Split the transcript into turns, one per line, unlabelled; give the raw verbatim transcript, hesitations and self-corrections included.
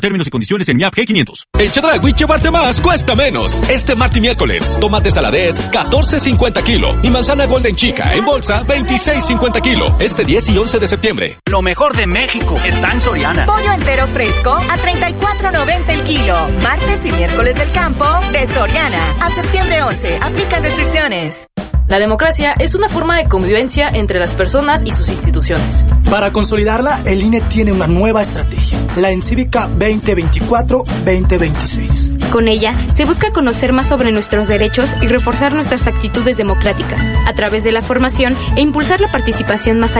Términos y condiciones en M I A P G quinientos.
En Chedraui llevarte más cuesta menos. Este martes y miércoles, tomate saladet catorce cincuenta kilo y manzana golden chica en bolsa veintiséis cincuenta kilo. Este diez y once de septiembre.
Lo mejor de México está en Soriana.
Pollo entero fresco a treinta y cuatro noventa el kilo. Martes y miércoles del campo de Soriana. A septiembre once. Aplican restricciones.
La democracia es una forma de convivencia entre las personas y sus instituciones.
Para consolidarla, el I N E tiene una nueva estrategia, la Encívica veinte veinticuatro veinte veintiséis.
Con ella, se busca conocer más sobre nuestros derechos y reforzar nuestras actitudes democráticas, a través de la formación e impulsar la participación más allá